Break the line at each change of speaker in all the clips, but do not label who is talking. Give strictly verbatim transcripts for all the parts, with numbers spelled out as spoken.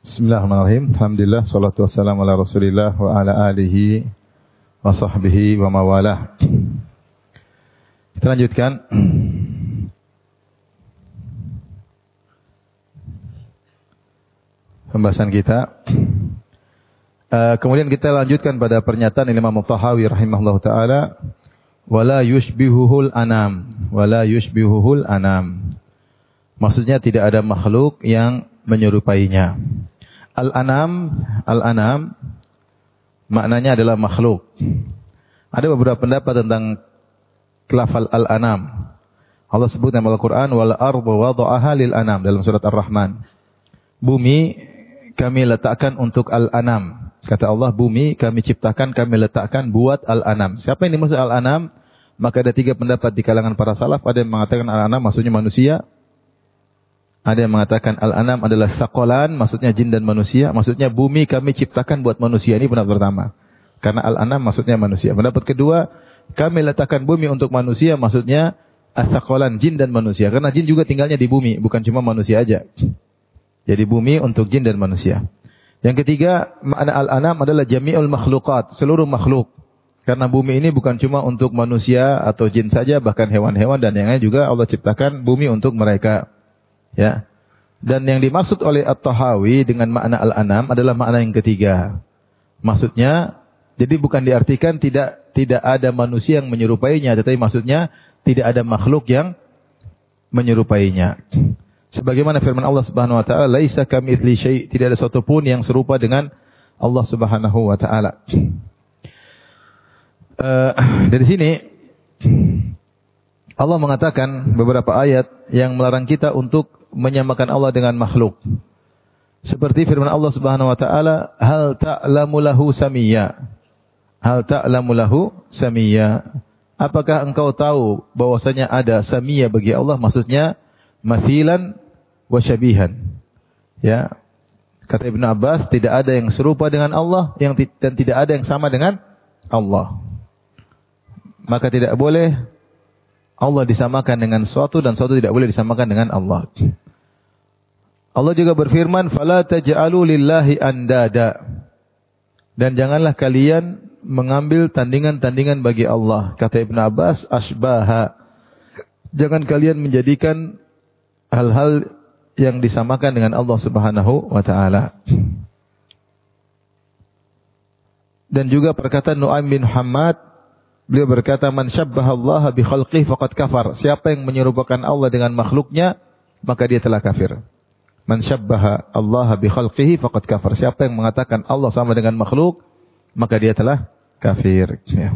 Bismillahirrahmanirrahim. Alhamdulillah, salatu wassalamu ala Rasulillah wa ala alihi wa sahbihi wa mawalah. Kita lanjutkan. Pembahasan kita. Uh, kemudian kita lanjutkan pada pernyataan Imam Tahawi rahimahullah ta'ala. Wala yushbihuhul anam. Wala yushbihuhul anam. Maksudnya tidak ada makhluk yang menyerupainya. Al-anam, al-anam maknanya adalah makhluk. Ada beberapa pendapat tentang lafal al-anam. Allah sebut dalam Al-Qur'an wal ardu wada'aha lil anam dalam surat Ar-Rahman. Bumi kami letakkan untuk al-anam. Kata Allah, bumi kami ciptakan, kami letakkan buat al-anam. Siapa yang dimaksud al-anam? Maka ada tiga pendapat di kalangan para salaf. Ada yang mengatakan al-anam maksudnya manusia. Ada yang mengatakan al-anam adalah saqalan, maksudnya jin dan manusia. Maksudnya bumi kami ciptakan buat manusia. Ini pendapat pertama. Karena al-anam maksudnya manusia. Pendapat kedua, kami letakkan bumi untuk manusia, maksudnya as-saqalan, jin dan manusia. Karena jin juga tinggalnya di bumi, bukan cuma manusia aja. Jadi bumi untuk jin dan manusia. Yang ketiga, makna al-anam adalah jami'ul makhluqat, seluruh makhluk. Karena bumi ini bukan cuma untuk manusia atau jin saja, bahkan hewan-hewan dan yang lain juga Allah ciptakan bumi untuk mereka. Ya. Dan yang dimaksud oleh At-Tahawi dengan makna al-anam adalah makna yang ketiga. Maksudnya, jadi bukan diartikan tidak tidak ada manusia yang menyerupainya, tetapi maksudnya tidak ada makhluk yang menyerupainya. Sebagaimana firman Allah Subhanahu wa taala, "Laisa kamitsli syai'", tidak ada satu pun yang serupa dengan Allah Subhanahu wa taala. Uh, dari sini Allah mengatakan beberapa ayat yang melarang kita untuk menyamakan Allah dengan makhluk. Seperti firman Allah Subhanahu wa taala, "Hal ta'lamu lahu samiyya?" Hal ta'lamu lahu samiyya? Apakah engkau tahu bahwasanya ada samiyya bagi Allah? Maksudnya mathilan wa syabihan. Ya. Kata Ibnu Abbas, tidak ada yang serupa dengan Allah yang dan tidak ada yang sama dengan Allah. Maka tidak boleh Allah disamakan dengan sesuatu dan sesuatu tidak boleh disamakan dengan Allah. Allah juga berfirman, "Fala taj'alu lillahi andada." Dan janganlah kalian mengambil tandingan-tandingan bagi Allah. Kata Ibnu Abbas, asbaha. Jangan kalian menjadikan hal-hal yang disamakan dengan Allah Subhanahu wa taala. Dan juga perkataan Nu'aim bin Muhammad, beliau berkata, "Man syabbahallaha bi khalqihi faqad kafar." Siapa yang menyerupakan Allah dengan makhluknya, maka dia telah kafir. Man syabbaha Allah bi khalqihi faqad kafar. Siapa yang mengatakan Allah sama dengan makhluk, maka dia telah kafir. Ya.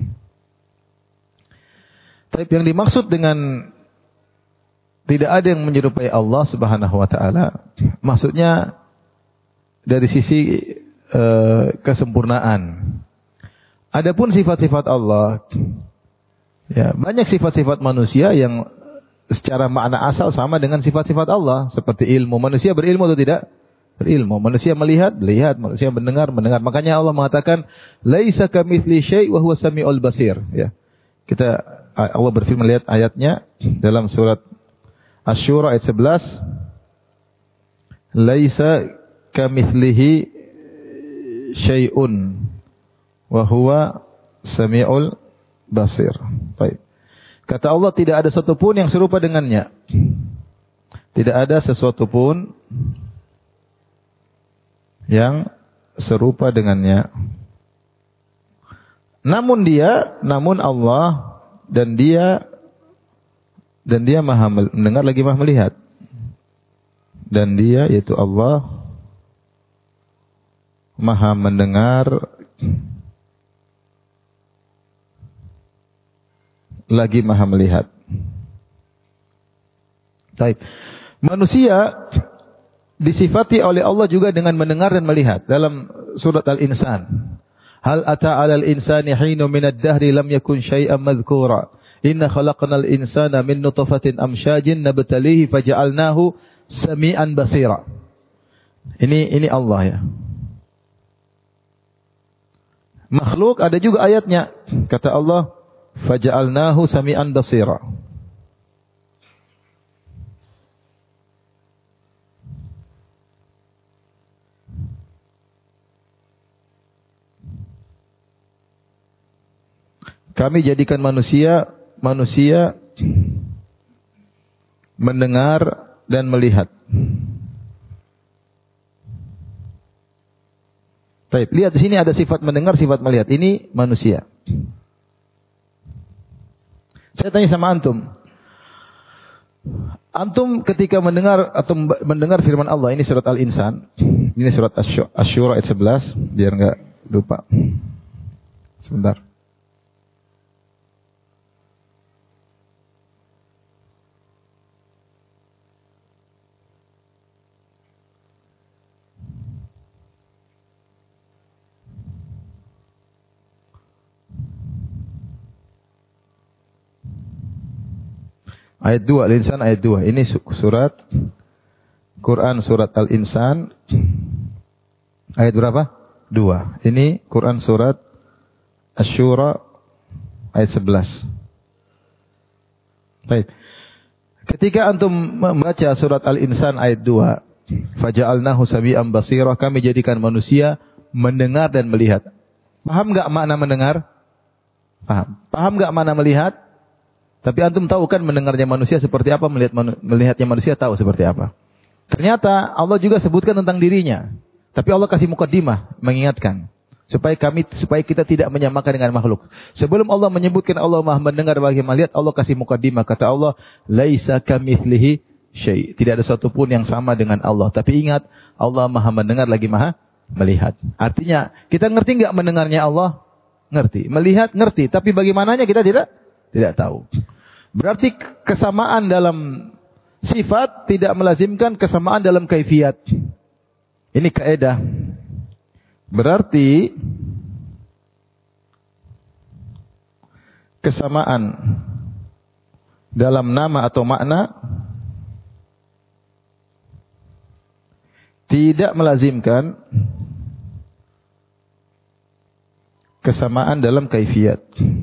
Tapi yang dimaksud dengan tidak ada yang menyerupai Allah Subhanahu wa taala, maksudnya dari sisi uh, kesempurnaan. Adapun sifat-sifat Allah, ya, banyak sifat-sifat manusia yang secara makna asal sama dengan sifat-sifat Allah. Seperti ilmu. Manusia berilmu atau tidak? Berilmu. Manusia melihat, melihat. Manusia mendengar, mendengar. Makanya Allah mengatakan, "Laisa kamitsli syai' wa huwas samiul basir." Ya. Kita Allah berfirman, lihat ayatnya dalam surat Asy-Syura ayat sebelas. "Laisa kamitslihi syai'un wa huwa samiul basir." Baik. Kata Allah, tidak ada sesuatu pun yang serupa dengannya. Tidak ada sesuatu pun yang serupa dengannya. Namun dia, namun Allah dan dia dan dia Maha mendengar lagi Maha melihat. Dan dia, yaitu Allah, Maha mendengar lagi Maha melihat. Baik. Manusia disifati oleh Allah juga dengan mendengar dan melihat dalam surat Al-Insan. Hal ata 'alal insani hinun minad dahri lam yakun syai'an madhkura. Inna khalaqnal insana min nutfatin amsyajin nabtalihi faja'alnahu sami'an basira. Ini ini Allah ya. Makhluk ada juga ayatnya. Kata Allah, faja'alnahu sami'an basira. Kami jadikan manusia manusia mendengar dan melihat. Baik, lihat di sini ada sifat mendengar, sifat melihat. Ini manusia. Saya tanya sama antum. Antum ketika mendengar atau mendengar firman Allah, ini surat Al-Insan, ini surat Asy-Syura ayat sebelas, biar enggak lupa. Sebentar. Ayat dua, Al-Insan ayat dua. Ini surat Quran surat Al-Insan ayat berapa? dua. Ini Quran surat Asy-Syura ayat sebelas. Baik. Ketika antum membaca surat Al-Insan ayat dua, faja'alnahu sami'an basira, kami jadikan manusia mendengar dan melihat. Paham enggak makna mendengar? Paham. Paham enggak makna melihat? Tapi antum tahu kan mendengarnya manusia seperti apa, melihat manu, melihatnya manusia tahu seperti apa. Ternyata Allah juga sebutkan tentang dirinya. Tapi Allah kasih mukadimah, mengingatkan supaya kami supaya kita tidak menyamakan dengan makhluk. Sebelum Allah menyebutkan Allah Maha mendengar bagi melihat, Allah kasih mukadimah, kata Allah, laisa kamitslihi syai'. Tidak ada sesuatu pun yang sama dengan Allah. Tapi ingat, Allah Maha mendengar lagi Maha melihat. Artinya, kita ngerti enggak mendengarnya Allah? Ngerti. Melihat ngerti, tapi bagaimananya kita tidak tidak tahu. Berarti kesamaan dalam sifat tidak melazimkan kesamaan dalam kaifiat. Ini kaidah. Berarti kesamaan dalam nama atau makna tidak melazimkan kesamaan dalam kaifiat.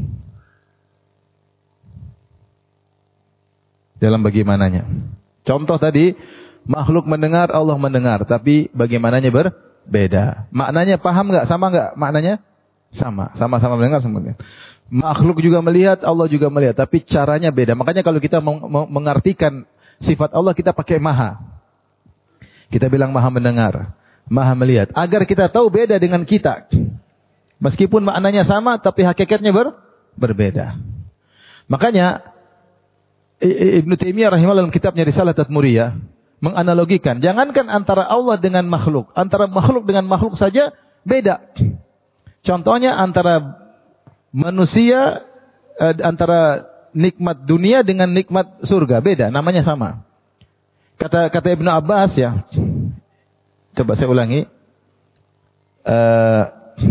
Dalam bagaimananya. Contoh tadi, makhluk mendengar, Allah mendengar, tapi bagaimananya berbeda. Maknanya paham enggak? Sama enggak? Maknanya sama. Sama-sama mendengar semuanya. Makhluk juga melihat, Allah juga melihat, tapi caranya beda. Makanya kalau kita mengartikan sifat Allah, kita pakai maha. Kita bilang maha mendengar, maha melihat. Agar kita tahu beda dengan kita. Meskipun maknanya sama, tapi hakikatnya ber berbeda. Makanya Ibnu Taimiyah rahimahullah dalam kitabnya Risalah Tadmuriyah menganalogikan, jangankan antara Allah dengan makhluk, antara makhluk dengan makhluk saja beda. Contohnya antara manusia, eh, antara nikmat dunia dengan nikmat surga, beda, namanya sama. Kata kata Ibnu Abbas ya, coba saya ulangi, eh,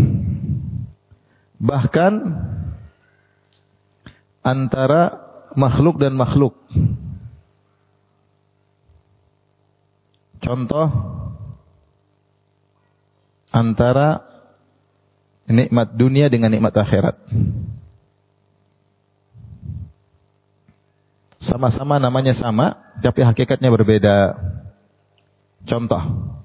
bahkan antara makhluk dan makhluk. Contoh antara nikmat dunia dengan nikmat akhirat. Sama-sama namanya sama, tapi hakikatnya berbeda. Contoh.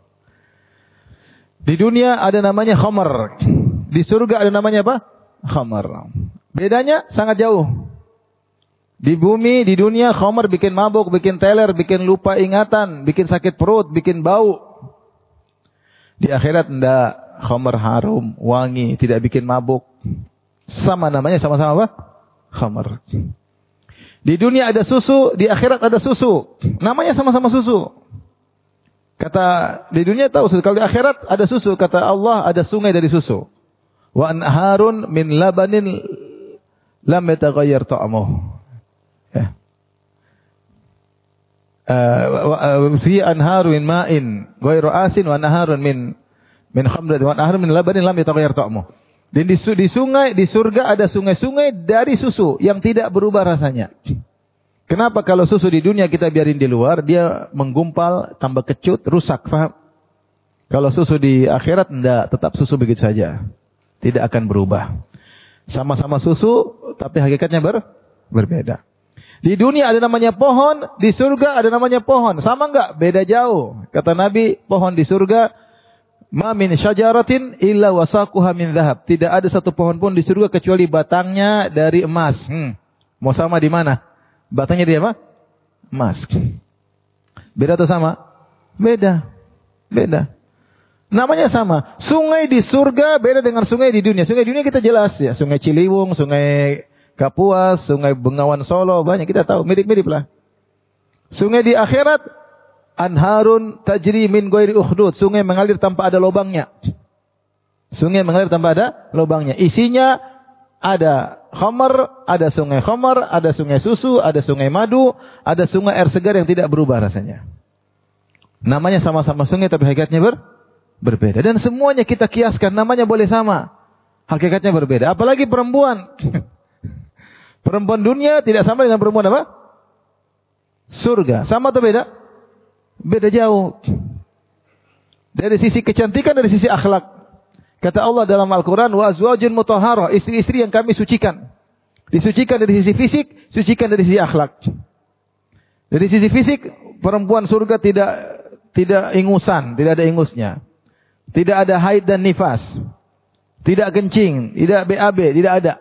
Di dunia ada namanya khamar. Di surga ada namanya apa? Khamar. Bedanya sangat jauh. Di bumi, di dunia, khamar bikin mabuk, bikin teler, bikin lupa ingatan, bikin sakit perut, bikin bau. Di akhirat enggak, khamar harum, wangi, tidak bikin mabuk. Sama namanya, sama-sama apa? Khamar. Di dunia ada susu, di akhirat ada susu. Namanya sama-sama susu. Kata, di dunia tahu susu, kalau di akhirat ada susu, kata Allah ada sungai dari susu. Wa anharun min labanin lam yataghayyar ta'amuh. Ya. Uh, fi anharun min ma'in ghairu asin wa anharun min min khamrin wa anharun min labanin lam yataghayyar ta'muh. Dan di, di sungai di surga ada sungai-sungai dari susu yang tidak berubah rasanya. Kenapa kalau susu di dunia kita biarin di luar, dia menggumpal, tambah kecut, rusak, paham? Kalau susu di akhirat enggak, tetap susu begitu saja. Tidak akan berubah. Sama-sama susu tapi hakikatnya ber, berbeda. Di dunia ada namanya pohon, di surga ada namanya pohon. Sama enggak? Beda jauh. Kata Nabi, pohon di surga Ma min syajaratin illa wasaquha min dhahab. Tidak ada satu pohon pun di surga kecuali batangnya dari emas. Hmm. Mau sama di mana? Batangnya dia apa? Emas. Beda atau sama? Beda. Beda. Namanya sama. Sungai di surga beda dengan sungai di dunia. Sungai di dunia kita jelas ya. Sungai Ciliwung, Sungai Kapuas, Sungai Bengawan Solo, banyak kita tahu. Mirip-mirip lah. Sungai di akhirat, anharun tajri min ghairi ukhdud. Sungai mengalir tanpa ada lubangnya. Sungai mengalir tanpa ada lubangnya. Isinya ada khamar, ada sungai khamar, ada sungai susu, ada sungai madu, ada sungai air segar yang tidak berubah rasanya. Namanya sama-sama sungai tapi hakikatnya ber, berbeda. Dan semuanya kita kiaskan, namanya boleh sama. Hakikatnya berbeda. Apalagi perempuan. Perempuan dunia tidak sama dengan perempuan apa? Surga. Sama atau beda? Beda jauh. Dari sisi kecantikan, dari sisi akhlak. Kata Allah dalam Al-Quran, wa azwajun mutahharah, istri-istri yang kami sucikan. Disucikan dari sisi fisik, sucikan dari sisi akhlak. Dari sisi fisik, perempuan surga tidak tidak ingusan, tidak ada ingusnya. Tidak ada haid dan nifas. Tidak kencing, tidak B A B, tidak ada.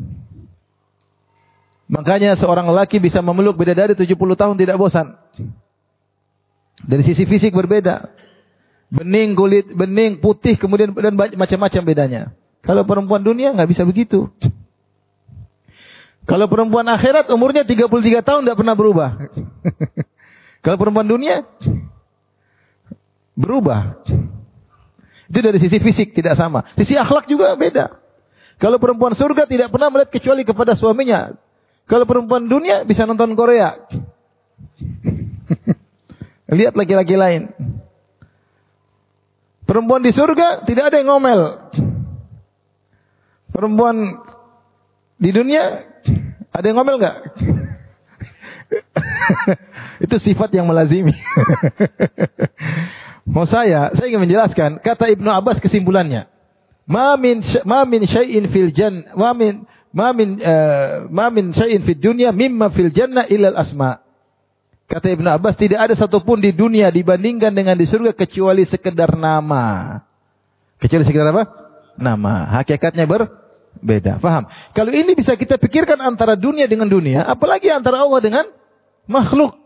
Makanya seorang lelaki bisa memeluk bidadari tujuh puluh tahun tidak bosan. Dari sisi fisik berbeda. Bening kulit, bening putih, kemudian dan macam-macam bedanya. Kalau perempuan dunia nggak bisa begitu. Kalau perempuan akhirat umurnya tiga puluh tiga tahun tidak pernah berubah. Kalau perempuan dunia berubah. Itu dari sisi fisik tidak sama. Sisi akhlak juga beda. Kalau perempuan surga tidak pernah melihat kecuali kepada suaminya. Kalau perempuan dunia bisa nonton Korea. Lihat laki-laki lain. Perempuan di surga tidak ada yang ngomel. Perempuan di dunia ada yang ngomel enggak? Itu sifat yang melazimi. Mau saya, saya ingin menjelaskan kata Ibnu Abbas kesimpulannya. Ma min ma min syai'in fil jannah, ma min ma min uh, ma min syai'in fid dunya mimma fil jannah illa al asma. Kata Ibnu Abbas, tidak ada satupun di dunia dibandingkan dengan di surga kecuali sekedar nama. Kecuali sekedar apa? Nama. Hakikatnya berbeda. Faham? Kalau ini bisa kita pikirkan antara dunia dengan dunia, apalagi antara Allah dengan makhluk.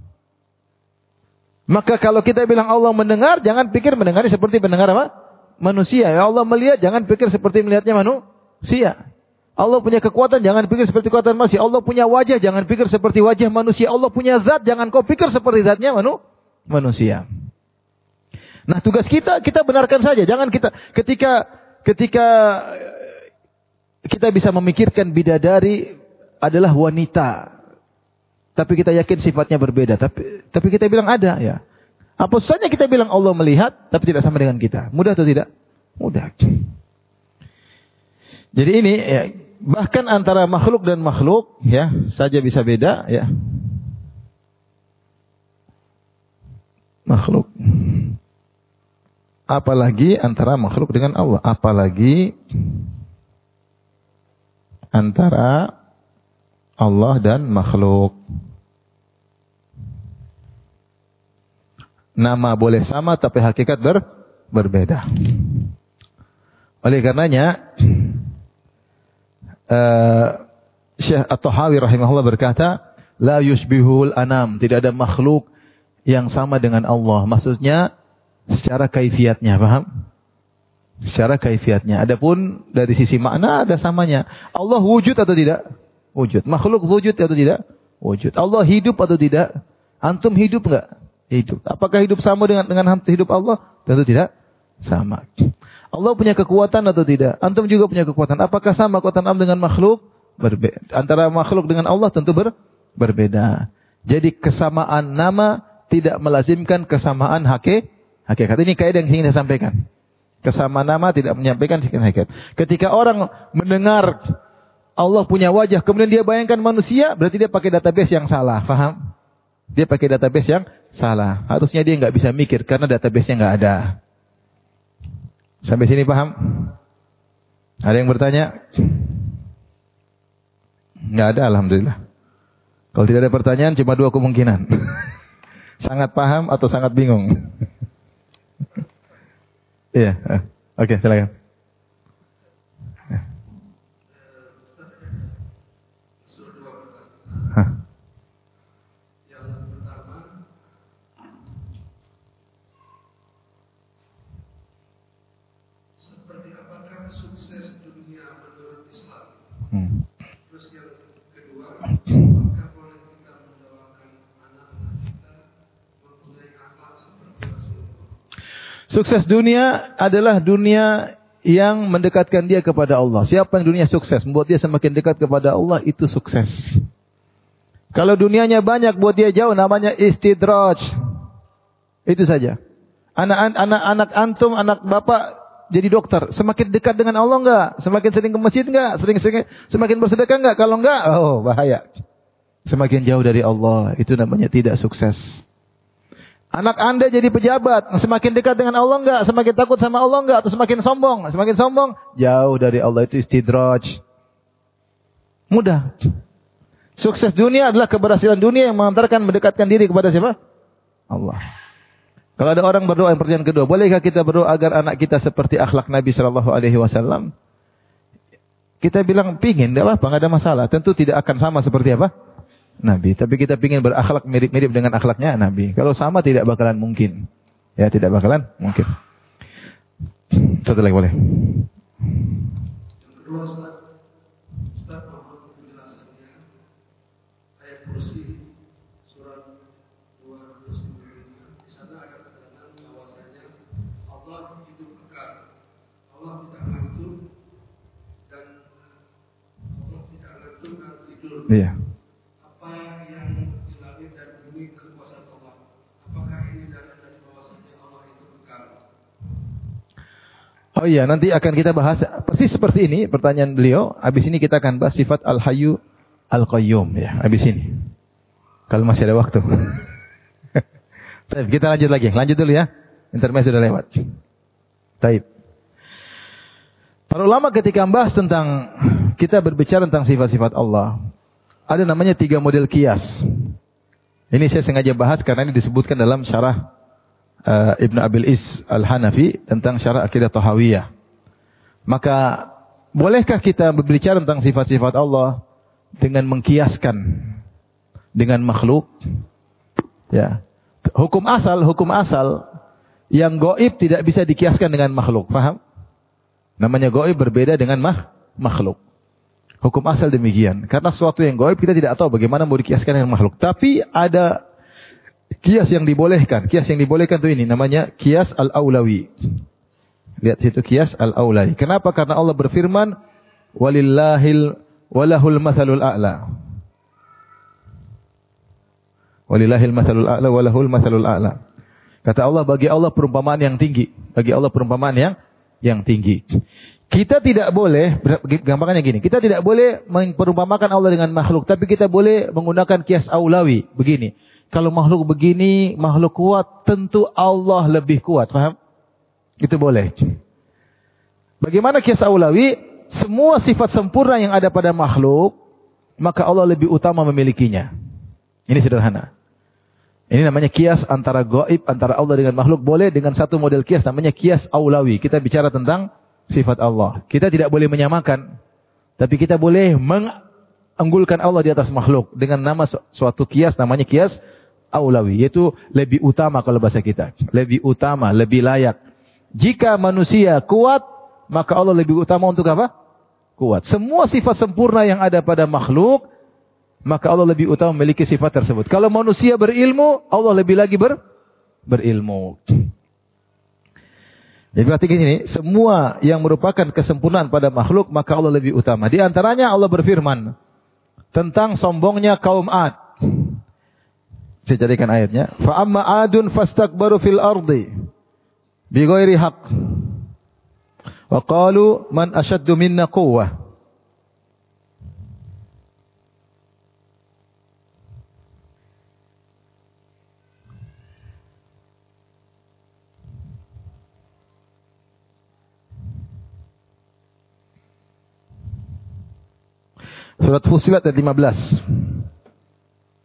Maka kalau kita bilang Allah mendengar, jangan pikir mendengarnya seperti mendengar apa? Manusia. Ya Allah melihat, jangan pikir seperti melihatnya manusia. Allah punya kekuatan, jangan pikir seperti kekuatan manusia. Allah punya wajah, jangan pikir seperti wajah manusia. Allah punya zat, jangan kau pikir seperti zatnya manu, manusia. Nah, tugas kita, kita benarkan saja. Jangan kita, ketika ketika kita bisa memikirkan bidadari adalah wanita. Tapi kita yakin sifatnya berbeda. Tapi tapi kita bilang ada ya. Apa susahnya kita bilang Allah melihat, tapi tidak sama dengan kita. Mudah atau tidak? Mudah. Jadi ini ya, bahkan antara makhluk dan makhluk ya saja bisa beda ya. Makhluk. Apalagi antara makhluk dengan Allah, apalagi antara Allah dan makhluk. Nama boleh sama tapi hakikat ber, berbeda. Oleh karenanya Uh, Syekh At-Tahawi rahimahullah berkata, la yushbihul anam, tidak ada makhluk yang sama dengan Allah. Maksudnya secara kaifiatnya, paham? Secara kaifiatnya. Adapun dari sisi makna ada samanya. Allah wujud atau tidak? Wujud. Makhluk wujud atau tidak? Wujud. Allah hidup atau tidak? Antum hidup enggak? Hidup. Apakah hidup sama dengan dengan hidup Allah? Tentu tidak sama. Allah punya kekuatan atau tidak? Antum juga punya kekuatan. Apakah sama kekuatan Allah dengan makhluk? Berbeda. Antara makhluk dengan Allah tentu ber, berbeda. Jadi kesamaan nama tidak melazimkan kesamaan hake, hakikat. Ini kaidah yang ingin saya sampaikan. Kesamaan nama tidak menyampaikan hakikat. Ketika orang mendengar Allah punya wajah, kemudian dia bayangkan manusia, berarti dia pakai database yang salah. Faham? Dia pakai database yang salah. Harusnya dia nggak bisa mikir karena database-nya nggak ada. Sampai sini paham? Ada yang bertanya? Enggak ada, alhamdulillah. Kalau tidak ada pertanyaan, cuma dua kemungkinan. Sangat paham atau sangat bingung. Iya. Uh. Oke, okay, silakan. Hah.
Yang pertama, seperti apakah sukses dunia menurut Islam? Hmm. Terus yang kedua, apakah boleh kita mendoakan anak-anak kita mempunyai akhlak seperti Rasulullah?
Sukses dunia adalah dunia yang mendekatkan dia kepada Allah. Siapa yang dunia sukses, membuat dia semakin dekat kepada Allah, itu sukses. Kalau dunianya banyak buat dia jauh, namanya istidraj. Itu saja. Anak-anak anak antum, anak bapak jadi dokter, semakin dekat dengan Allah enggak? Semakin sering ke masjid enggak? Sering-sering semakin bersedekah enggak? Kalau enggak, oh bahaya. Semakin jauh dari Allah, itu namanya tidak sukses. Anak Anda jadi pejabat, semakin dekat dengan Allah enggak? Semakin takut sama Allah enggak? Atau semakin sombong? Semakin sombong, jauh dari Allah, itu istidraj. Mudah. Sukses dunia adalah keberhasilan dunia yang mengantarkan mendekatkan diri kepada siapa? Allah. Kalau ada orang berdoa yang pertanyaan kedua, bolehkah kita berdoa agar anak kita seperti akhlak Nabi Shallallahu Alaihi Wasallam? Kita bilang pingin, tidak apa-apa, nggak ada masalah. Tentu tidak akan sama seperti apa? Nabi. Tapi kita pingin berakhlak mirip-mirip dengan akhlaknya Nabi. Kalau sama tidak bakalan mungkin. Ya, tidak bakalan mungkin. Satu lagi boleh.
Kursi surat dua ratus lima puluh lima di sana ada keterangan bahwasanya Allah hidup kekal, Allah tidak ngantuk dan Allah tidak ngantuk dan tidur.
Iya.
Apa yang di langit dan bumi kekuasaan Allah? Apakah ini dari bahwasanya Allah itu kekal?
Oh iya, nanti akan kita bahas persis seperti ini pertanyaan beliau. Habis ini kita akan bahas sifat Al-Hayyu Al-Qayyum ya, habis ini. Kalau masih ada waktu. Baik, kita lanjut lagi. Lanjut dulu ya. Intermezzo sudah lewat. Baik. Para ulama ketika membahas tentang, kita berbicara tentang sifat-sifat Allah, ada namanya tiga model kias. Ini saya sengaja bahas karena ini disebutkan dalam syarah uh, Ibnu Abil Is Al-Hanafi tentang syarah Aqidah Tahawiyah. Maka bolehkah kita berbicara tentang sifat-sifat Allah dengan mengkiaskan dengan makhluk? Ya. Hukum asal, hukum asal yang gaib tidak bisa dikiaskan dengan makhluk. Paham? Namanya gaib berbeda dengan mah, makhluk. Hukum asal demikian. Karena sesuatu yang gaib kita tidak tahu bagaimana mau dikiaskan dengan makhluk. Tapi ada kias yang dibolehkan. Kias yang dibolehkan itu ini namanya kias al-aulawi. Lihat situ kias al-aulawi. Kenapa? Karena Allah berfirman, walillahil walahul mathalul a'la. Walillahil mathalul a'la walahul mathalul a'la. Kata Allah, bagi Allah perumpamaan yang tinggi, bagi Allah perumpamaan yang yang tinggi. Kita tidak boleh, gampangnya gini, kita tidak boleh memperumpamakan Allah dengan makhluk, tapi kita boleh menggunakan kias aulawi. Begini, kalau makhluk begini, makhluk kuat, tentu Allah lebih kuat, paham? Itu boleh. Bagaimana kias aulawi? Semua sifat sempurna yang ada pada makhluk, maka Allah lebih utama memilikinya. Ini sederhana. Ini namanya kias antara gaib, antara Allah dengan makhluk. Boleh dengan satu model kias, namanya kias aulawi. Kita bicara tentang sifat Allah. Kita tidak boleh menyamakan, tapi kita boleh mengunggulkan Allah di atas makhluk dengan nama suatu kias, namanya kias aulawi, yaitu lebih utama kalau bahasa kita. Lebih utama, lebih layak. Jika manusia kuat, maka Allah lebih utama untuk apa? Kuat. Semua sifat sempurna yang ada pada makhluk, maka Allah lebih utama memiliki sifat tersebut. Kalau manusia berilmu, Allah lebih lagi ber, berilmu. Jadi berarti gini, semua yang merupakan kesempurnaan pada makhluk, maka Allah lebih utama. Di antaranya Allah berfirman tentang sombongnya kaum Ad. Saya carikan ayatnya. Fa amma adun fastakbaru fil ardi bighairi haqq. Wa qalu man ashaddu minna quwwah. Surat Fussilat ayat lima belas.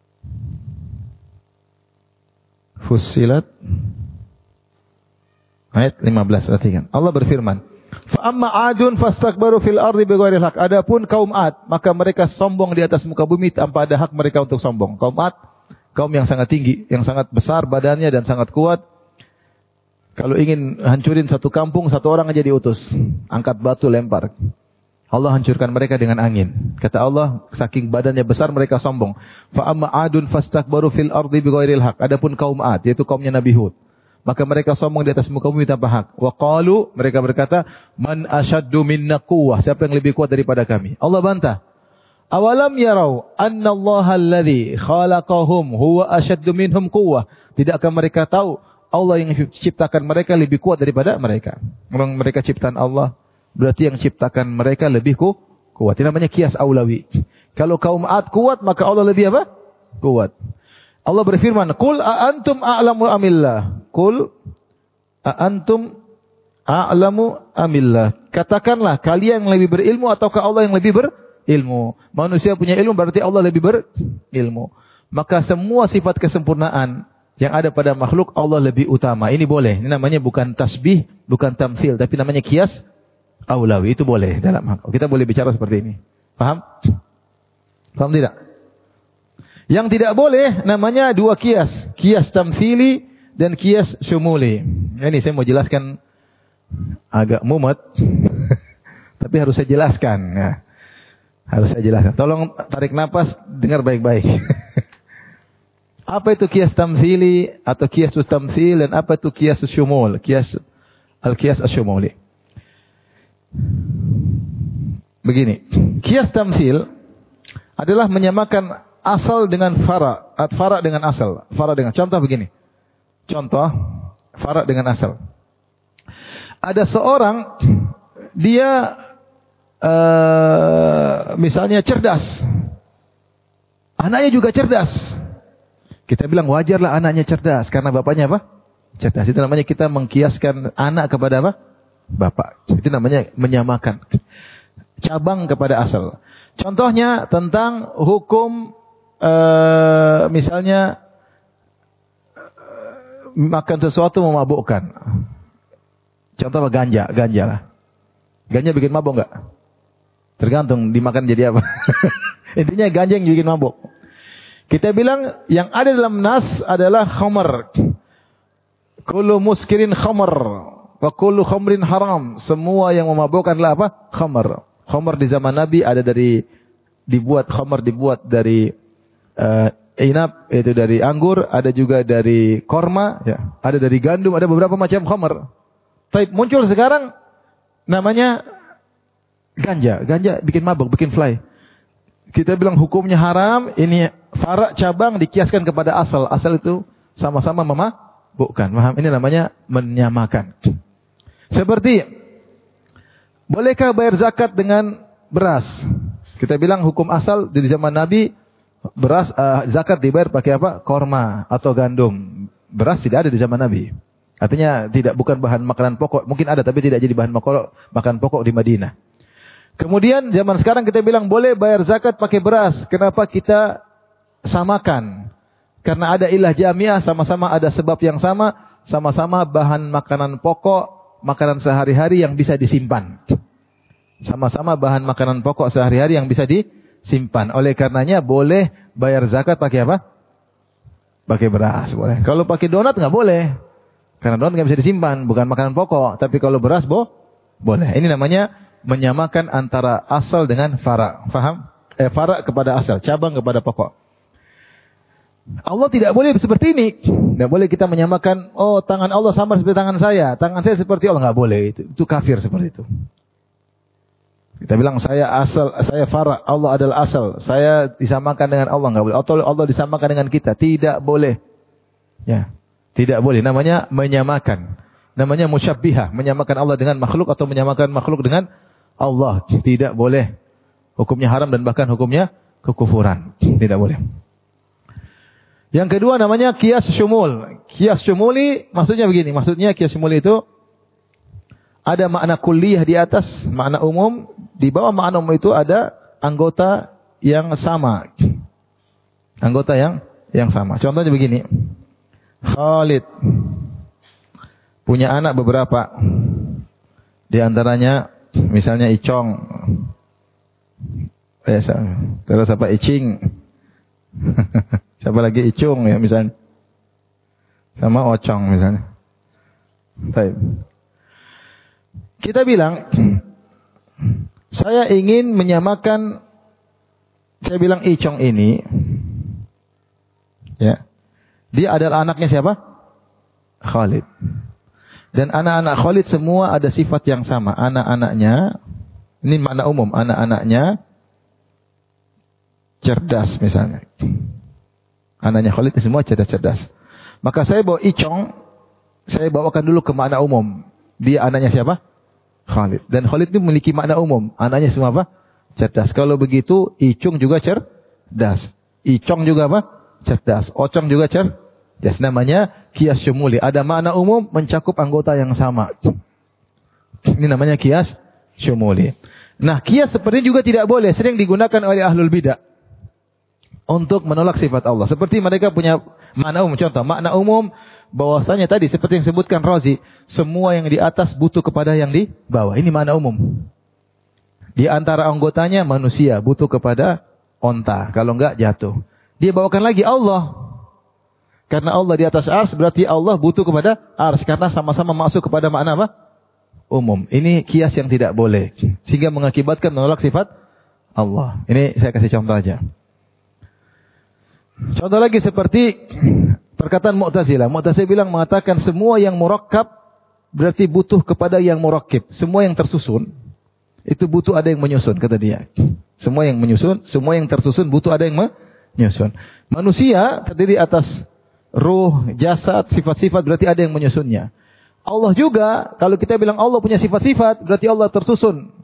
Fussilat Ayat lima belas, perhatikan. Allah berfirman, "Fa amma 'adun fastakbaru fil ardi bighairil haq." Adapun kaum 'Ad, maka mereka sombong di atas muka bumi tanpa ada hak mereka untuk sombong. Kaum 'Ad, kaum yang sangat tinggi, yang sangat besar badannya dan sangat kuat. Kalau ingin hancurin satu kampung, satu orang aja diutus. Angkat batu, lempar. Allah hancurkan mereka dengan angin. Kata Allah, saking badannya besar mereka sombong. Fa amma 'adun fastakbaru fil ardi bighairil haq. Adapun kaum 'Ad, yaitu kaumnya Nabi Hud, maka mereka sombong di atas muka bumi tanpa hak. Wa qalu, mereka berkata, man asyaddu minna quwwah. Siapa yang lebih kuat daripada kami? Allah bantah. Awalam yarau anna Allah alladhi khalaqahum huwa asyaddu minhum quwwah. Tidakkah mereka tahu Allah yang ciptakan mereka lebih kuat daripada mereka? Memang mereka ciptaan Allah, berarti yang ciptakan mereka lebih ku, kuat. Ini namanya kias aulawi. Kalau kaum 'Ad kuat, maka Allah lebih apa? Kuat. Allah berfirman, "Qul a antum a'lamu amillah?" Qul a antum a'lamu amillah. Katakanlah, kalian yang lebih berilmu ataukah Allah yang lebih berilmu? Manusia punya ilmu, berarti Allah lebih berilmu. Maka semua sifat kesempurnaan yang ada pada makhluk Allah lebih utama. Ini boleh. Ini namanya bukan tasbih, bukan tamtsil, tapi namanya kias aulawi. Itu boleh dalam hak. Kita boleh bicara seperti ini. Paham? Paham tidak? Yang tidak boleh namanya dua kias. Kias tamtsili dan kias syumuli. Ini saya mau jelaskan agak mumet. Tapi harus saya jelaskan. Ya. Harus saya jelaskan. Tolong tarik nafas, dengar baik-baik. Apa itu kias tamtsili atau kias tamtsil dan apa itu kias syumul? Kias al-kias asyumuli. Begini, kias tamtsil adalah menyamakan asal dengan fara, at fara dengan asal. Fara dengan contoh begini. Contoh fara dengan asal. Ada seorang dia uh, misalnya cerdas. Anaknya juga cerdas. Kita bilang wajarlah anaknya cerdas karena bapaknya apa? Cerdas. Itu namanya kita mengkiaskan anak kepada apa? Bapak. Itu namanya menyamakan cabang kepada asal. Contohnya tentang hukum uh, misalnya uh, makan sesuatu memabukkan. Contoh apa? Ganja, ganja lah. Ganja bikin mabuk enggak? Tergantung dimakan jadi apa. Intinya ganja yang bikin mabuk. Kita bilang yang ada dalam nas adalah khamar. Kullu muskirin khamar wa kullu khamrin haram. Semua yang memabukkanlah apa? Khamar. Khamar di zaman Nabi ada dari dibuat khamar dibuat dari uh, inab, yaitu dari anggur, ada juga dari korma, ya. Ada dari gandum, ada beberapa macam khamar. Tapi muncul sekarang namanya ganja. Ganja bikin mabuk, bikin fly. Kita bilang hukumnya haram, ini fara cabang dikiaskan kepada asal. Asal itu sama-sama memabukkan. Paham? Ini namanya menyamakan. Seperti, bolehkah bayar zakat dengan beras? Kita bilang hukum asal di zaman Nabi, beras uh, zakat dibayar pakai apa? Korma atau gandum. Beras tidak ada di zaman Nabi. Artinya tidak bukan bahan makanan pokok. Mungkin ada tapi tidak jadi bahan makanan pokok di Madinah. Kemudian zaman sekarang kita bilang boleh bayar zakat pakai beras. Kenapa kita samakan? Karena ada ilah jamiah, sama-sama ada sebab yang sama, sama-sama bahan makanan pokok, makanan sehari-hari yang bisa disimpan. Sama-sama bahan makanan pokok sehari-hari yang bisa disimpan. Oleh karenanya boleh bayar zakat pakai apa? Pakai beras, boleh. Kalau pakai donat nggak boleh. Karena donat nggak bisa disimpan, bukan makanan pokok. Tapi kalau beras boh, boleh. Ini namanya menyamakan antara asal dengan fara. Faham? Eh, fara kepada asal, cabang kepada pokok. Allah tidak boleh seperti ini. Tidak boleh kita menyamakan, oh tangan Allah sama seperti tangan saya. Tangan saya seperti Allah. Nggak boleh. Itu, itu kafir seperti itu. Kita bilang saya asal, saya fara. Allah adalah asal. Saya disamakan dengan Allah. Nggak boleh. Atau Allah disamakan dengan kita. Tidak boleh. Ya, tidak boleh. Namanya menyamakan. Namanya musyabbihah. Menyamakan Allah dengan makhluk atau menyamakan makhluk dengan Allah. Tidak boleh. Hukumnya haram dan bahkan hukumnya kekufuran. Tidak boleh. Yang kedua namanya kias syumul. Kias syumuli maksudnya begini. Maksudnya kias syumuli itu ada makna kulliyah di atas, makna umum. Di bawah makna umum itu ada anggota yang sama. Anggota yang yang sama. Contohnya begini. Khalid punya anak beberapa. Di antaranya misalnya Icong. Eh, terus apa Icing. Siapa lagi Icung ya misalnya. Sama Ocong misalnya. Baik. Kita bilang saya ingin menyamakan, saya bilang Icong ini ya. Dia adalah anaknya siapa? Khalid. Dan anak-anak Khalid semua ada sifat yang sama. Anak-anaknya, ini makna umum, anak-anaknya cerdas misalnya. Anaknya Khalid semua cerdas-cerdas. Maka saya bawa Icong, saya bawakan dulu ke makna umum. Dia anaknya siapa? Khalid. Dan Khalid itu memiliki makna umum. Anaknya semua apa? Cerdas. Kalau begitu, Icung juga cerdas. Icong juga apa? Cerdas. Ocong juga cerdas. Namanya kias syumuli. Ada makna umum mencakup anggota yang sama. Ini namanya kias syumuli. Nah, kias seperti juga tidak boleh. Sering digunakan oleh ahlul bidah untuk menolak sifat Allah. Seperti mereka punya makna umum. Contoh, makna umum bahwasanya tadi seperti yang disebutkan Razi, semua yang di atas butuh kepada yang di bawah. Ini makna umum. Di antara anggotanya manusia butuh kepada onta, kalau enggak jatuh. Dia bawakan lagi Allah. Karena Allah di atas ars, berarti Allah butuh kepada ars karena sama-sama masuk kepada makna apa? Umum. Ini kias yang tidak boleh sehingga mengakibatkan menolak sifat Allah. Ini saya kasih contoh aja. Contoh lagi seperti perkataan Mu'tazilah. Mu'tazilah bilang mengatakan semua yang murakkab berarti butuh kepada yang murakkib. Semua yang tersusun itu butuh ada yang menyusun, kata dia. Semua yang menyusun, semua yang tersusun butuh ada yang menyusun. Manusia terdiri atas ruh, jasad, sifat-sifat berarti ada yang menyusunnya. Allah juga, kalau kita bilang Allah punya sifat-sifat berarti Allah tersusun.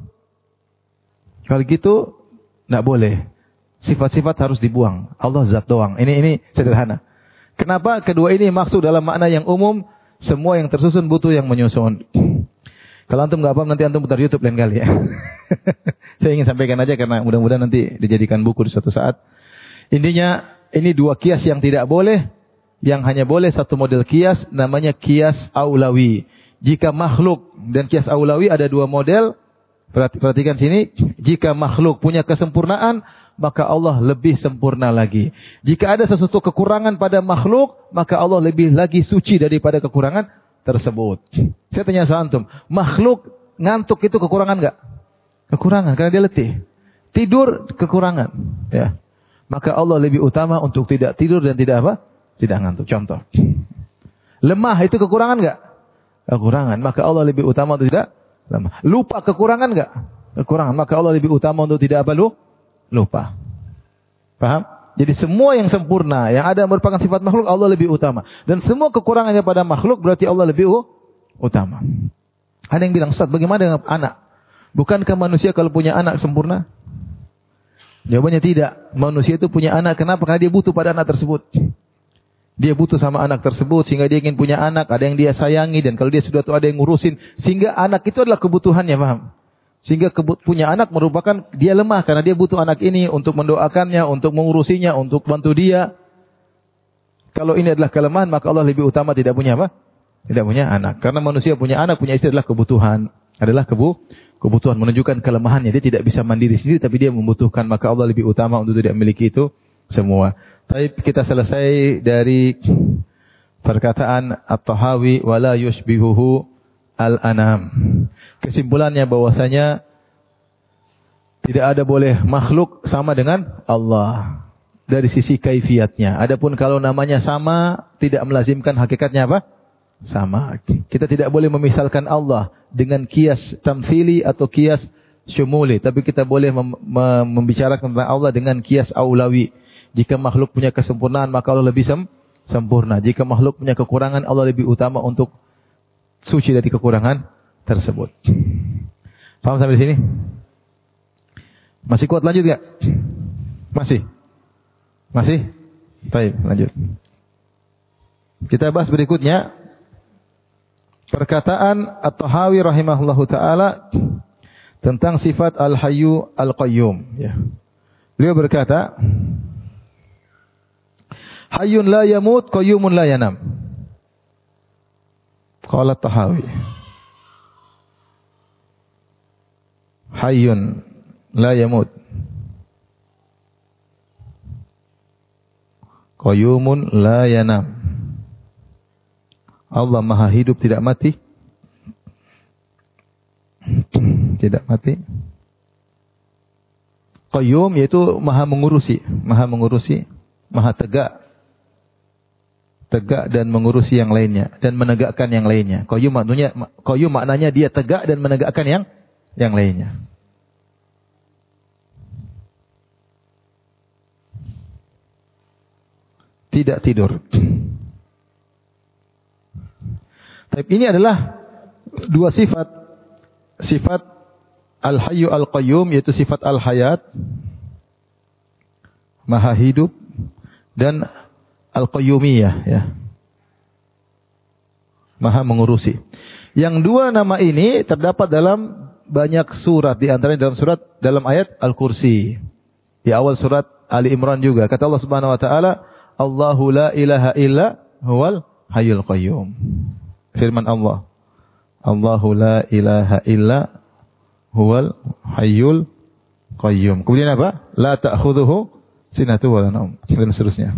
Kalau gitu enggak boleh. Sifat-sifat harus dibuang. Allah zat doang. Ini ini sederhana. Kenapa? Kedua ini maksud dalam makna yang umum, semua yang tersusun butuh yang menyusun. Kalau antum enggak paham nanti antum putar YouTube lain kali ya. Saya ingin sampaikan aja karena mudah-mudahan nanti dijadikan buku di suatu saat. Intinya ini dua kias yang tidak boleh, yang hanya boleh satu model kias namanya kias aulawi. Jika makhluk dan kias aulawi ada dua model, perhatikan sini, jika makhluk punya kesempurnaan, maka Allah lebih sempurna lagi. Jika ada sesuatu kekurangan pada makhluk, maka Allah lebih lagi suci daripada kekurangan tersebut. Saya tanya sama antum, makhluk ngantuk itu kekurangan enggak? Kekurangan, karena dia letih. Tidur kekurangan, ya. Maka Allah lebih utama untuk tidak tidur dan tidak apa? Tidak ngantuk. Contoh. Lemah itu kekurangan enggak? Kekurangan. Maka Allah lebih utama untuk tidak lemah. Lupa kekurangan enggak? Kekurangan. Maka Allah lebih utama untuk tidak apa? Lu? Lupa. Paham? Jadi semua yang sempurna, yang ada merupakan sifat makhluk, Allah lebih utama. Dan semua kekurangannya pada makhluk, berarti Allah lebih utama. Ada yang bilang, Ustaz, bagaimana dengan anak? Bukankah manusia kalau punya anak sempurna? Jawabannya tidak. Manusia itu punya anak, kenapa? Karena dia butuh pada anak tersebut. Dia butuh sama anak tersebut, sehingga dia ingin punya anak, ada yang dia sayangi, dan kalau dia sudah tua ada yang ngurusin. Sehingga anak itu adalah kebutuhannya, paham? Sehingga kebut- punya anak merupakan dia lemah karena dia butuh anak ini untuk mendoakannya, untuk mengurusinya, untuk bantu dia. Kalau ini adalah kelemahan, maka Allah lebih utama tidak punya apa? Tidak punya anak. Karena manusia punya anak, punya istri adalah kebutuhan. Adalah kebu kebutuhan, menunjukkan kelemahannya. Dia tidak bisa mandiri sendiri, tapi dia membutuhkan. Maka Allah lebih utama untuk tidak memiliki itu semua. Tapi kita selesai dari perkataan At-Tahawi, wala yushbihuhu al-anam. Kesimpulannya bahwasanya tidak ada boleh makhluk sama dengan Allah dari sisi kaifiatnya. Adapun kalau namanya sama, tidak melazimkan hakikatnya apa? Sama. Kita tidak boleh memisalkan Allah dengan kias tamthili atau kias syumuli, tapi kita boleh mem mem membicarakan tentang Allah dengan kias aulawi. Jika makhluk punya kesempurnaan, maka Allah lebih sem sempurna. Jika makhluk punya kekurangan, Allah lebih utama untuk suci dari kekurangan tersebut. Paham sampai di sini? Masih kuat lanjut enggak? Masih? Masih? Baik, lanjut. Kita bahas berikutnya perkataan At-Tahawi rahimahullahu taala tentang sifat Al-Hayyu Al-Qayyum, ya. Beliau berkata, Hayyun la yamut, qayyumun la yanam. Qala Tahawi. Hayyun la yamut. Qayyumun la yanam. Allah Maha hidup tidak mati. Tidak mati. Qayyum yaitu Maha mengurusi, Maha mengurusi, Maha tegak. Tegak dan mengurusi yang lainnya dan menegakkan yang lainnya. Qayyum maknanya qayyum maknanya dia tegak dan menegakkan yang yang lainnya. Tidak tidur. Tapi ini adalah dua sifat. Sifat Al-Hayyu Al-Qayyum yaitu sifat Al-Hayat, Maha hidup, dan Al-Qayyumiyah, ya. Maha mengurusi. Yang dua nama ini terdapat dalam banyak surat, di antaranya dalam surat dalam ayat Al-Kursi. Di awal surat Ali Imran juga. Kata Allah Subhanahu wa taala, Allahu la ilaha illa huwal hayyul qayyum. Firman Allah. Allahu la ilaha illa huwal hayyul qayyum. Kemudian apa? La ta'khudhuhu sinatu wa la naum. Dan seterusnya.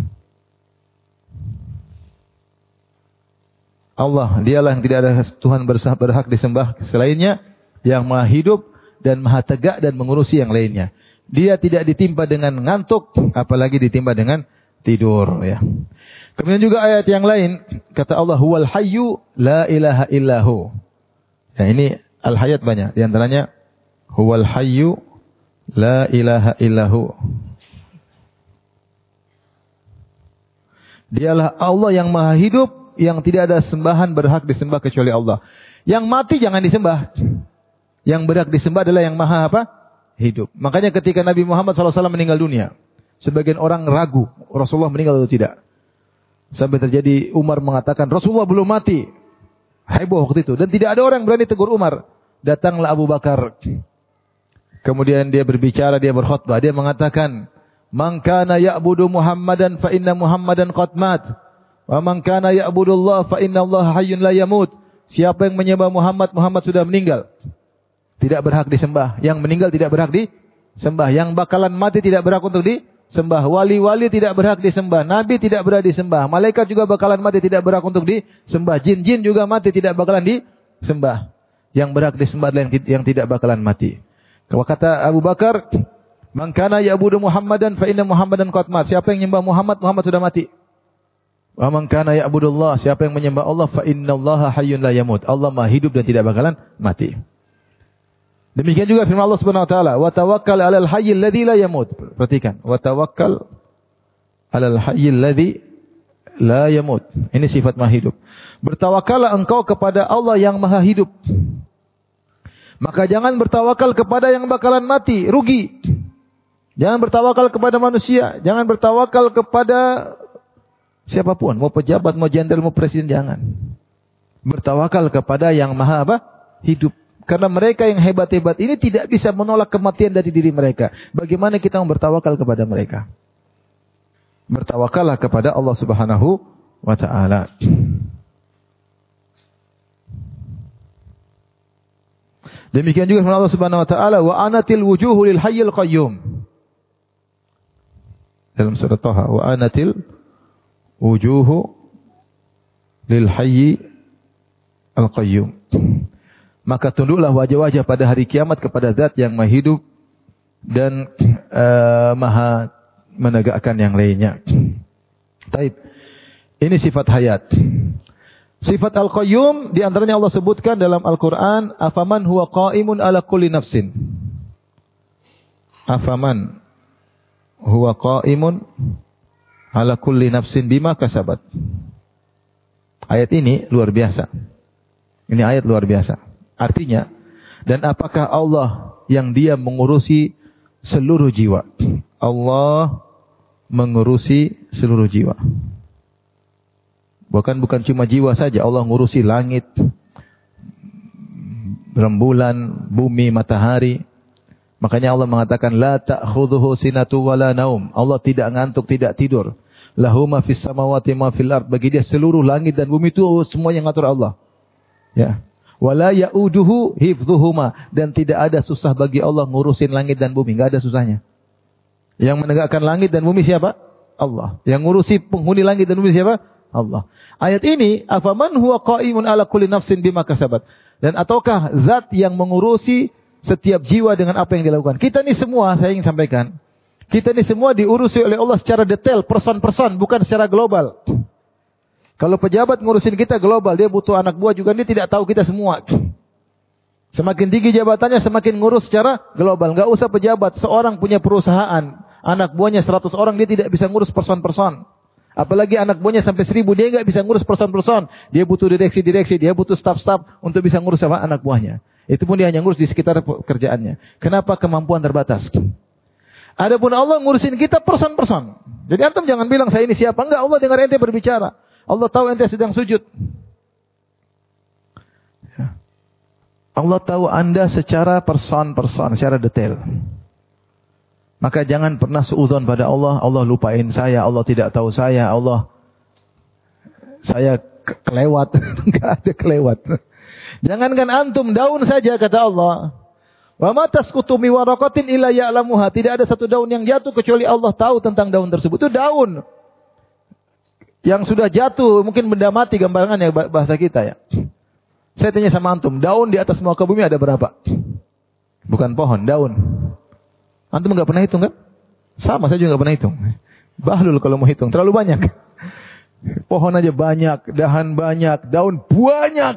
Allah, dialah yang tidak ada Tuhan berhak disembah selainnya, yang Maha hidup dan Maha tegak dan mengurusi yang lainnya. Dia tidak ditimpa dengan ngantuk, apalagi ditimpa dengan tidur, ya. Kemudian juga ayat yang lain, kata Allah, huwal hayyu la ilaha illahu. Ya, ini al-hayat banyak. Di antaranya huwal hayyu la ilaha illahu. Dialah Allah yang Maha hidup, yang tidak ada sembahan berhak disembah kecuali Allah. Yang mati jangan disembah. Yang berhak disembah adalah yang Maha apa? Hidup. Makanya ketika Nabi Muhammad shallallahu alaihi wasallam meninggal dunia, sebagian orang ragu Rasulullah meninggal atau tidak. Sampai terjadi Umar mengatakan Rasulullah belum mati. Heboh waktu itu. Dan tidak ada orang yang berani tegur Umar. Datanglah Abu Bakar. Kemudian dia berbicara, dia berkhutbah. Dia mengatakan, Man kana ya'budu Muhammadan fa inna Muhammadan qad mat. Wa man kana ya'budullah fa inna Allah hayyun la yamut. Siapa yang menyembah Muhammad, Muhammad sudah meninggal. Tidak berhak disembah. Yang meninggal tidak berhak disembah. Yang bakalan mati tidak berhak untuk disembah. Wali-wali tidak berhak disembah. Nabi tidak berhak disembah. Malaikat juga bakalan mati tidak berhak untuk disembah. Jin-jin juga mati tidak bakalan disembah. Yang berhak disembah adalah yang, yang tidak bakalan mati. Kalau kata Abu Bakar, Man kana ya'budu Muhammadan fa inna Muhammadan qad mat. Siapa yang menyembah Muhammad, Muhammad sudah mati. Wa man kana ya'budullah, siapa yang menyembah Allah, fa innallaha hayyun la yamut. Allah Maha hidup dan tidak bakalan mati. Demikian juga firman Allah Subhanahu wa taala, wa tawakkal 'alal hayyil ladzi la yamut. Perhatikan, wa tawakkal 'alal hayyil ladzi la yamut. Ini sifat Maha hidup. Bertawakallah engkau kepada Allah yang Maha hidup. Maka jangan bertawakal kepada yang bakalan mati, rugi. Jangan bertawakal kepada manusia, jangan bertawakal kepada siapapun, mau pejabat, mau jenderal, mau presiden, jangan. Bertawakal kepada yang Maha apa? Hidup. Karena mereka yang hebat-hebat ini tidak bisa menolak kematian dari diri mereka. Bagaimana kita mau bertawakal kepada mereka? Bertawakallah kepada Allah Subhanahu wa taala. Demikian juga firman Allah Subhanahu wa taala, wa anatil wujuhu lil hayyil qayyum. Dalam surat Taha, wa anatil wujuhu lil hayyi al qayyum. Maka tunduklah wajah-wajah pada hari kiamat kepada Zat yang Maha hidup dan uh, Maha menegakkan yang lainnya. Taib. Ini sifat hayat. Sifat al-qayyum di antaranya Allah sebutkan dalam Al-Qur'an, afaman huwa qa'imun ala kulli nafsin. Afaman huwa qa'imun ala kulli nafsin bima kasabat. Ayat ini luar biasa. Ini ayat luar biasa. Artinya, dan apakah Allah yang dia mengurusi seluruh jiwa? Allah mengurusi seluruh jiwa. Bukan bukan cuma jiwa saja, Allah mengurusi langit, rembulan, bumi, matahari. Makanya Allah mengatakan la ta'khudhuhu sinatu wala naum. Allah tidak ngantuk, tidak tidur. Lahu ma fis samawati ma fil ard. Bagi dia seluruh langit dan bumi itu semua yang ngatur Allah. Ya. Wala ya'uduhu hifdhuhuma, dan tidak ada susah bagi Allah ngurusin langit dan bumi, enggak ada susahnya. Yang menegakkan langit dan bumi siapa? Allah. Yang ngurusi penghuni langit dan bumi siapa? Allah. Ayat ini, afaman huwa qa'imun ala kulli nafsin bima kasabat. Dan ataukah zat yang mengurusi setiap jiwa dengan apa yang dilakukan? Kita ini semua, saya ingin sampaikan, kita ini semua diurusi oleh Allah secara detail, person-person, bukan secara global. Kalau pejabat ngurusin kita global, dia butuh anak buah juga, dia tidak tahu kita semua. Semakin tinggi jabatannya, semakin ngurus secara global. Enggak usah pejabat, seorang punya perusahaan, anak buahnya seratus orang, dia tidak bisa ngurus person-person. Apalagi anak buahnya sampai seribu, dia enggak bisa ngurus person-person. Dia butuh direksi-direksi, dia butuh staff-staff untuk bisa ngurus sama anak buahnya. Itu pun dia hanya ngurus di sekitar pekerjaannya. Kenapa? Kemampuan terbatas. Adapun Allah ngurusin kita person-person. Jadi antum jangan bilang saya ini siapa. Enggak, Allah dengar ente berbicara. Allah tahu ente sedang sujud. Allah tahu anda secara person-person, secara detail. Maka jangan pernah suudzon pada Allah, Allah lupain saya, Allah tidak tahu saya, Allah saya ke kelewat. Enggak ada kelewat. Jangankan antum, daun saja kata Allah. Wa ma tasqutu mi waraqatin illa ya'lamuha. Tidak ada satu daun yang jatuh kecuali Allah tahu tentang daun tersebut. Itu daun yang sudah jatuh, mungkin benda mati gambarannya bahasa kita ya. Saya tanya sama antum, daun di atas muka bumi ada berapa? Bukan pohon, daun. Antum enggak pernah hitung kan? Sama, saya juga enggak pernah hitung. Bahlul kalau mau hitung, terlalu banyak. Pohon aja banyak, dahan banyak, daun banyak.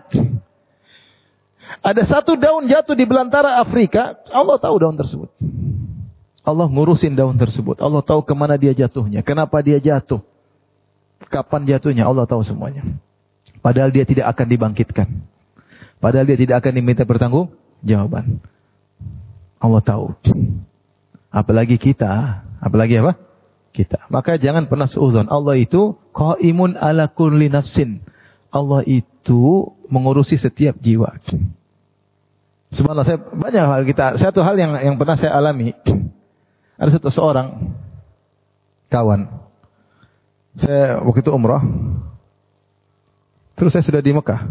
Ada satu daun jatuh di belantara Afrika, Allah tahu daun tersebut. Allah ngurusin daun tersebut. Allah tahu kemana dia jatuhnya, kenapa dia jatuh. Kapan jatuhnya, Allah tahu semuanya. Padahal dia tidak akan dibangkitkan. Padahal dia tidak akan diminta bertanggung jawaban. Allah tahu. Apalagi kita. Apalagi apa? Kita. Maka jangan pernah suudzon. Allah itu qaimun ala kulli nafsin. Allah itu mengurusi setiap jiwa. Subhanallah, saya banyak hal kita. Satu hal yang yang pernah saya alami. Ada satu seorang kawan. Saya waktu itu umrah. Terus saya sudah di Mekah.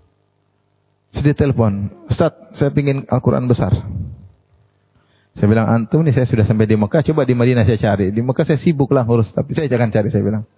Saya telepon, Ustaz, saya pingin Al-Quran besar. Saya bilang, antum nih saya sudah sampai di Mekah, coba di Madinah saya cari. Di Mekah saya sibuk lah ngurus, tapi saya jangan cari, saya bilang.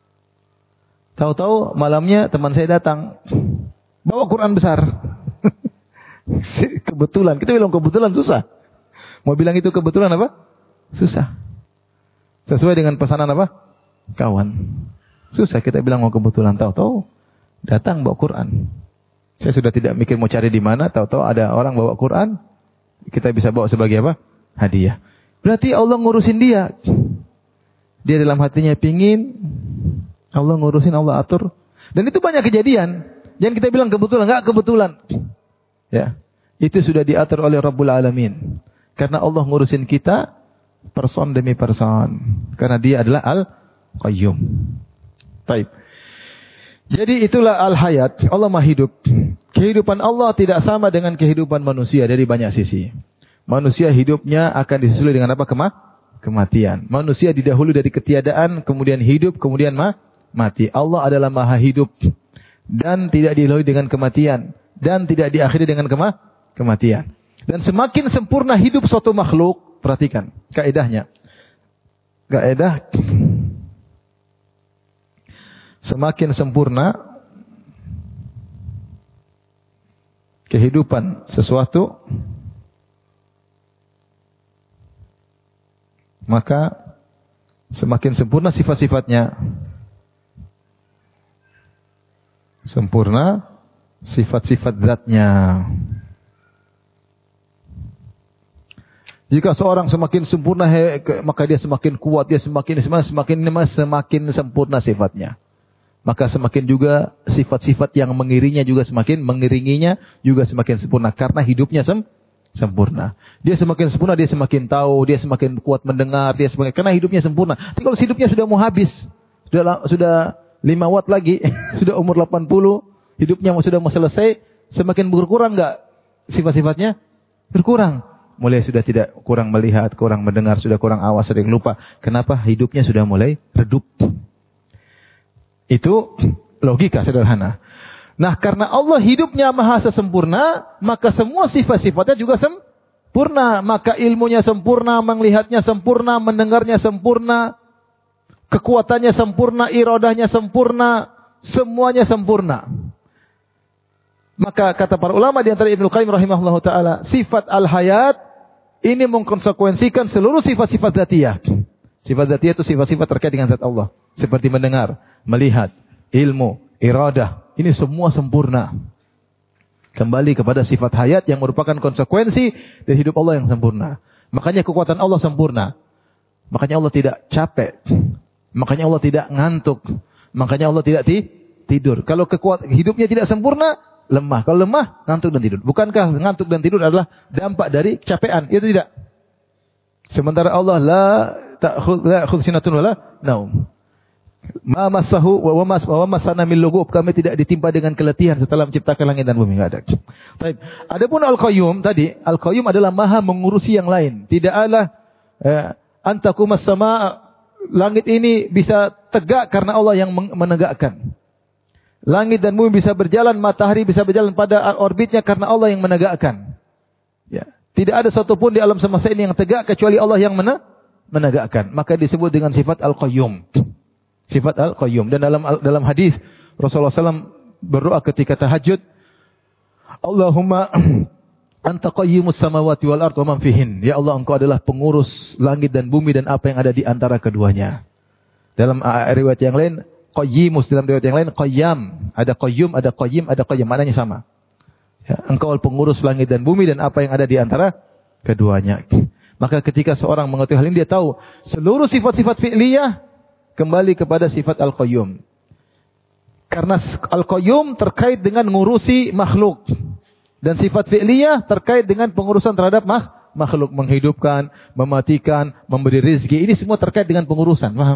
Tahu-tahu malamnya teman saya datang, bawa Quran besar. Kebetulan, kita bilang kebetulan susah. Mau bilang itu kebetulan apa? Susah. Sesuai dengan pesanan apa? Kawan. Susah kita bilang mau kebetulan, tahu-tahu datang bawa Quran. Saya sudah tidak mikir mau cari di mana, tahu-tahu ada orang bawa Quran, kita bisa bawa sebagai apa? Hadiah. Berarti Allah ngurusin dia. Dia dalam hatinya pingin, Allah ngurusin, Allah atur. Dan itu banyak kejadian. Jangan kita bilang kebetulan, enggak kebetulan. Ya. Itu sudah diatur oleh Rabbul Alamin. Karena Allah ngurusin kita person demi person. Karena dia adalah Al-Qayyum. Baik. Jadi itulah al-hayat, Allah Maha hidup. Kehidupan Allah tidak sama dengan kehidupan manusia dari banyak sisi. Manusia hidupnya akan disusul dengan apa? Kema? Kematian. Manusia didahului dari ketiadaan, kemudian hidup, kemudian ma mati. Allah adalah Maha hidup dan tidak didahului dengan kematian dan tidak diakhiri dengan kema kematian. Dan semakin sempurna hidup suatu makhluk, perhatikan kaidahnya. Kaidah semakin sempurna kehidupan sesuatu, maka semakin sempurna sifat-sifatnya. Sempurna sifat-sifat zatnya. Jika seorang semakin sempurna, maka dia semakin kuat, dia semakin semakin semakin sempurna sifatnya. Maka semakin juga sifat-sifat yang mengirinya juga semakin mengiringinya juga semakin sempurna karena hidupnya sem sempurna. Dia semakin sempurna, dia semakin tahu, dia semakin kuat mendengar, dia semakin karena hidupnya sempurna. Tapi kalau hidupnya sudah mau habis, sudah sudah lima watt lagi, sudah umur delapan puluh, hidupnya sudah mau selesai, semakin berkurang enggak sifat-sifatnya? Berkurang. Mulai sudah tidak kurang melihat, kurang mendengar, sudah kurang awas, sering lupa. Kenapa? Hidupnya sudah mulai redup. Itu logika sederhana. Nah, karena Allah hidupnya maha sempurna, maka semua sifat-sifatnya juga sempurna. Maka ilmunya sempurna, melihatnya sempurna, mendengarnya sempurna, kekuatannya sempurna, iradahnya sempurna, semuanya sempurna. Maka kata para ulama di antara Ibnu Qayyim rahimahullahu taala, sifat al-hayat ini mengkonsekuensikan seluruh sifat-sifat dzatiyah. Sifat dzatiyah itu sifat-sifat terkait dengan zat Allah, seperti mendengar, melihat, ilmu, iradah. Ini semua sempurna. Kembali kepada sifat hayat yang merupakan konsekuensi dari hidup Allah yang sempurna. Makanya kekuatan Allah sempurna. Makanya Allah tidak capek. Makanya Allah tidak ngantuk. Makanya Allah tidak ti- tidur. Kalau kekuatan hidupnya tidak sempurna, lemah. Kalau lemah, ngantuk dan tidur. Bukankah ngantuk dan tidur adalah dampak dari kecapean? Itu tidak. Sementara Allah la ta'khudh la khudh sinatun wala naum. Ma masahu wa mas wa masana min lugub, kami tidak ditimpa dengan keletihan setelah menciptakan langit dan bumi, enggak ada. Baik. Adapun Al-Qayyum tadi, Al-Qayyum adalah maha mengurusi yang lain. Tidak ada eh, antakumas sama, langit ini bisa tegak karena Allah yang menegakkan. Langit dan bumi bisa berjalan, matahari bisa berjalan pada orbitnya karena Allah yang menegakkan. Ya. Tidak ada satupun di alam semesta ini yang tegak kecuali Allah yang menegakkan. Maka disebut dengan sifat Al-Qayyum. Sifat Al-Qayyum. Dan dalam dalam hadis Rasulullah shallallahu alaihi wasallam berdoa ketika tahajud, Allahumma anta qayyimus samawati wal ardh wa man fihin. Ya Allah, engkau adalah pengurus langit dan bumi dan apa yang ada di antara keduanya. Dalam riwayat yang lain, qayyimus, dalam riwayat yang lain qayyam. Ada qayyum, ada qayyim, ada qayyam, maknanya sama. Ya, engkau pengurus langit dan bumi dan apa yang ada di antara keduanya. Maka ketika seorang mengetahui hal ini, dia tahu seluruh sifat-sifat fi'liyah kembali kepada sifat Al-Qayyum. Karena Al-Qayyum terkait dengan ngurusi makhluk. Dan sifat fi'liyah terkait dengan pengurusan terhadap makhluk. Menghidupkan, mematikan, memberi rizki. Ini semua terkait dengan pengurusan. Paham?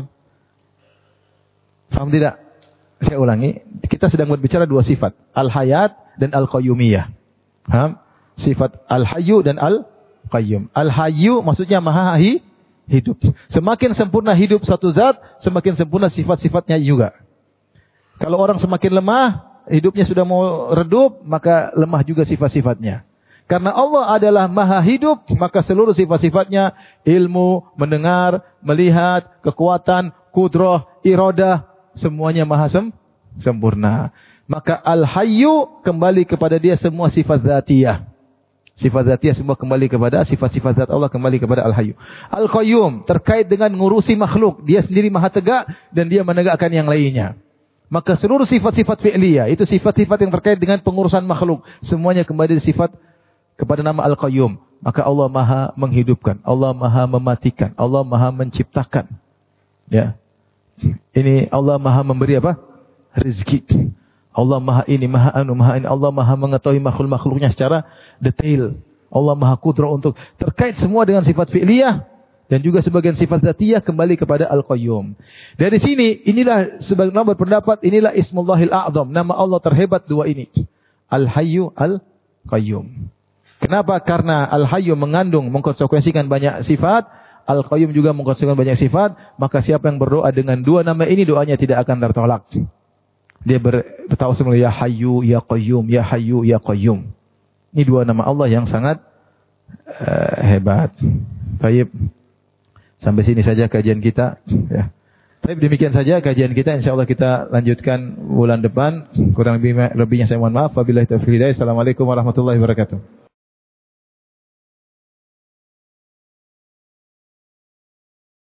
Paham tidak? Saya ulangi. Kita sedang berbicara dua sifat. Al-Hayat dan Al-Qayyumiyah. Paham? Sifat Al-Hayyu dan Al-Qayyum. Al-Hayyu maksudnya maha hidup. Semakin sempurna hidup satu zat, semakin sempurna sifat-sifatnya juga. Kalau orang semakin lemah, hidupnya sudah mau redup, maka lemah juga sifat-sifatnya. Karena Allah adalah maha hidup, maka seluruh sifat-sifatnya, ilmu, mendengar, melihat, kekuatan, kudrah, iradah, semuanya maha sem- sempurna. Maka Al-Hayyu kembali kepada dia semua sifat zatiyah. Sifat zatiyah semua kembali kepada sifat-sifat zat Allah, kembali kepada Al-Hayyu. Al-Qayyum terkait dengan ngurusi makhluk. Dia sendiri maha tegak dan dia menegakkan yang lainnya. Maka seluruh sifat-sifat fi'liyah, itu sifat-sifat yang terkait dengan pengurusan makhluk, semuanya kembali sifat kepada nama Al-Qayyum. Maka Allah maha menghidupkan, Allah maha mematikan, Allah maha menciptakan. Ya. Ini Allah maha memberi apa? Rezeki. Allah maha ini, maha anu, maha ini. Allah maha mengetahui makhluk-makhluknya secara detail. Allah maha kudrah untuk terkait semua dengan sifat fi'liyah dan juga sebagian sifat zatiyah kembali kepada Al-Qayyum. Dari sini, inilah sebagian orang berpendapat, inilah Ismullahil A'zam. Nama Allah terhebat dua ini. Al-Hayyu, Al-Qayyum. Kenapa? Karena Al-Hayyu mengandung, mengkonsekuensikan banyak sifat. Al-Qayyum juga mengkonsekuensikan banyak sifat. Maka siapa yang berdoa dengan dua nama ini, doanya tidak akan tertolak. Dia bertawasul, ya Hayyu, ya Qayyum, ya Hayyu, ya Qayyum. Ini dua nama Allah yang sangat uh, hebat. Baik. Sampai sini saja kajian kita. Ya. Baik, demikian saja kajian kita. InsyaAllah kita lanjutkan bulan depan. Kurang lebih lebihnya saya mohon maaf. Wabillahi taufiq hidayah. Assalamualaikum warahmatullahi wabarakatuh.